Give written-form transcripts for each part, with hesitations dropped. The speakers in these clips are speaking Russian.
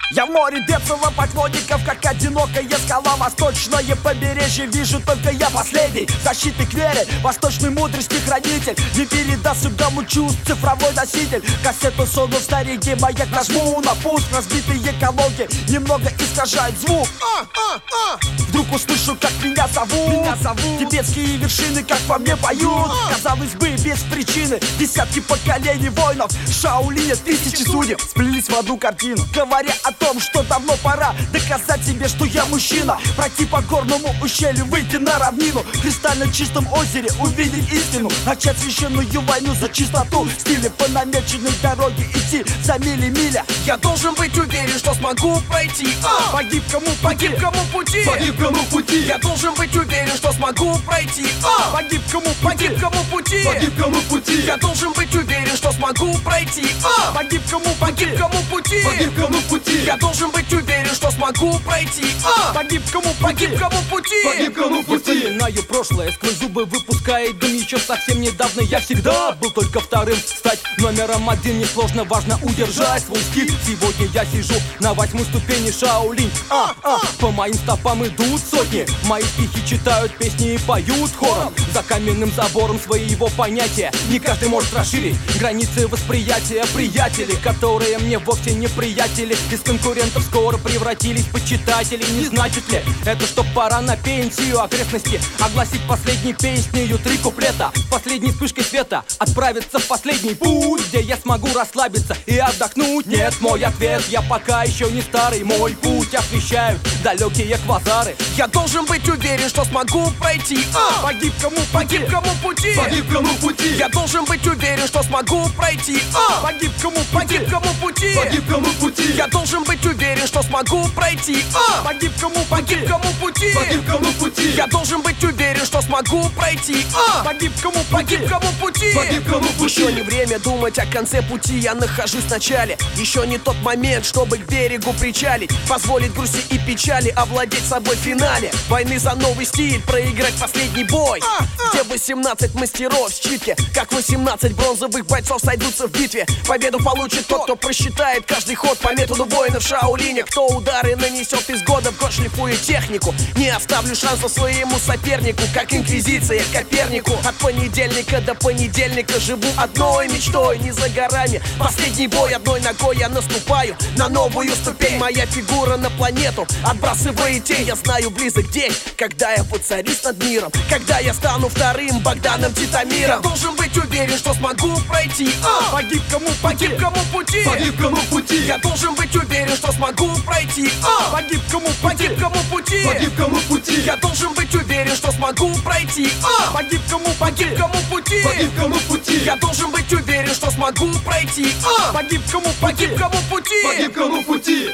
Я в море бедного поклонников, как одинокая скала. Восточное побережье вижу только я последний. Защитник веры, восточной мудрости хранитель. Не передаст гамму чувств цифровой носитель. Кассету суну в старенький маяк, нажму на пуск. Разбитые колонки немного искажают звук. Вдруг услышу, как меня зовут. Тибетские вершины, как по мне поют. Казалось бы, без причины. Десятки поколений воинов Шаолиня, тысячи судеб сплелись в одну картину, говоря о том, что давно пора доказать себе, что я мужчина. Пройти по горному ущелью, выйти на равнину, в кристально чистом озере увидеть истину, начать священную войну за чистоту, в стиле по намеченной дороге идти за миля. Я должен быть уверен, что смогу пройти по гибкому пути. По гибкому пути. Я должен быть уверен, что смогу пройти по гибкому пути. По гибкому пути. Я должен быть уверен, что смогу пройти по гибкому пути. По гибкому пути. Я должен быть уверен, что смогу пройти по гибкому пути. По гибкому пути. Я вспоминаю прошлое, сквозь зубы выпуская дым. Еще совсем недавно я всегда был только вторым. Стать номером один несложно, важно удержать свой стиль. Сегодня я сижу на 8-й ступени Шаолинь. По моим стопам идут сотни. Мои стихи читают песни и поют хором. За каменным забором своего понятия не каждый может расширить границы восприятия. Приятели, которые мне вовсе не приятели, из конкурентов скоро превратились в почитателей. Не значит ли это, что пора на пенсию? Окрестности огласить последней песнею. 3 куплета с последней вспышкой света, отправиться в последний путь, где я смогу расслабиться и отдохнуть. Нет, мой ответ, я пока еще не старый. Мой путь освещают далекие квазары. Я должен быть уверен, что смогу пройти по гибкому пути. По гибкому пути. Я должен быть уверен, что смогу пройти по гибкому пути. По гибкому пути. Я должен быть уверен, что смогу пройти по гибкому пути. По гибкому пути. Я должен быть уверен, что смогу пройти по гибкому пути. По гибкому пути. Еще не время думать о конце пути, я нахожусь в начале. Еще не тот момент, чтобы к берегу причалить, позволить грусти и печали овладеть собой в финале войны за новый стиль, проиграть последний бой, где 18 мастеров в читке, как 18 бронзовых бойцов сойдутся в битве. Победу получит тот, кто просчитает каждый ход по методу воинов Шаолиня, кто удары нанесет из года в год, шлифуя технику. Не оставлю шанса своему сопернику, как инквизиция Копернику. От понедельника до понедельника живу одной мечтой, не за горами последний бой. Одной ногой я наступаю на новую ступень, моя фигура на планету отбрасывает тень. Я знаю, близок день, когда я воцарюсь над миром, когда я стану вторым Богданом Титамиром. Я должен быть уверен, что смогу пройти по гибкому пути. По гибкому пути. Я должен быть уверен, что смогу пройти по гибкому пути. По гибкому пути. Я должен быть уверен, что смогу пройти по гибкому пути. По гибкому пути. Я должен быть уверен, что смогу пройти по гибкому пути. По гибкому пути.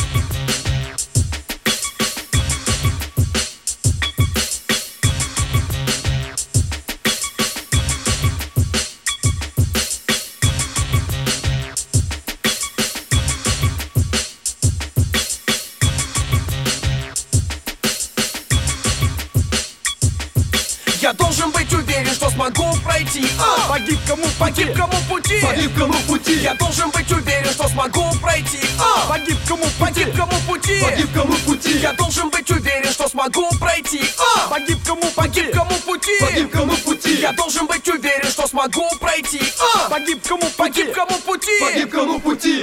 Я должен быть уверен, что смогу пройти по гибкому пути. По гибкому пути. Я должен быть уверен, что смогу пройти по гибкому пути. По гибкому пути. Я должен быть уверен, что смогу пройти по гибкому пути. По гибкому пути. Я должен быть уверен, что смогу пройти по гибкому пути. По гибкому пути.